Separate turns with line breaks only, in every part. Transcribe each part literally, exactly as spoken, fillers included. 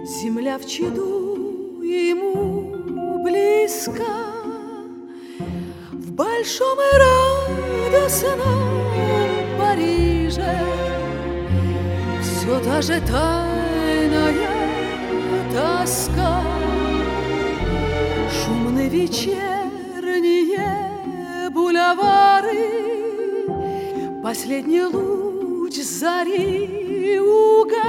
Земля в чаду ему близка, в большом и радостном Париже все та же тайная тоска. Шумны вечерние бульвары, последний луч зари угас.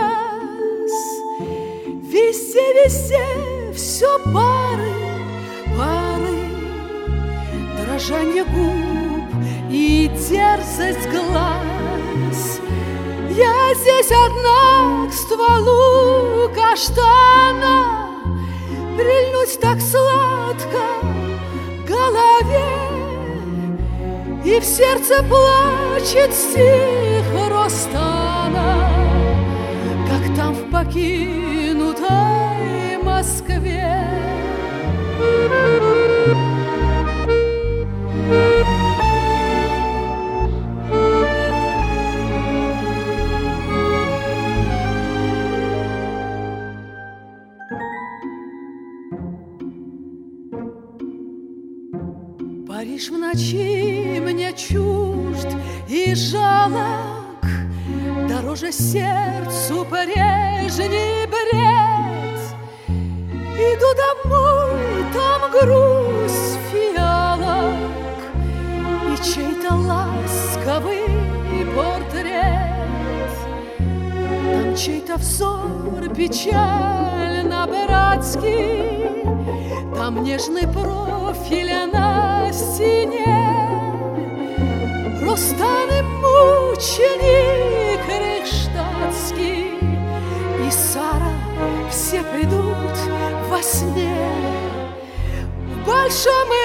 Везде, везде все пары, пары, дрожанье губ и дерзость глаз. Я здесь одна к стволу каштана, прильнуть так сладко к голове, и в сердце плачет стих Ростана, как там в покинутой Москве. Париж в ночи мне чужд и жалок, дороже сердцу прежний бред. Иду домой, там грусть фиалок и чей-то ласковый портрет. Там чей-то взор печально-братский, там нежный профиль на стене. Ростан и мученик Рейхштадтский и Сара все придут во сне. В большом и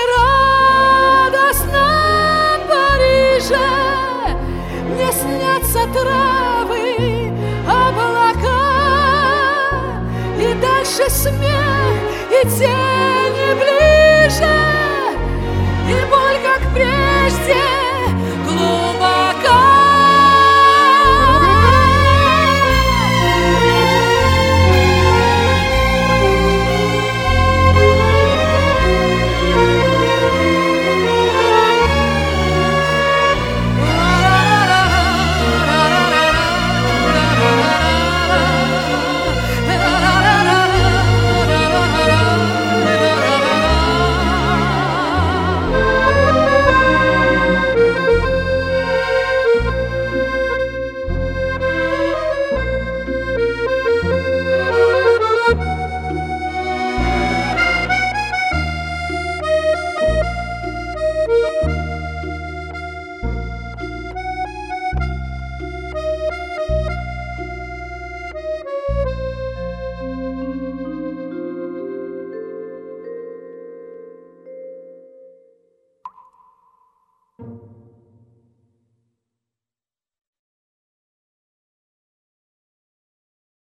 радостном Париже мне снятся травы, облака, и дальше смех, и тени ближе, и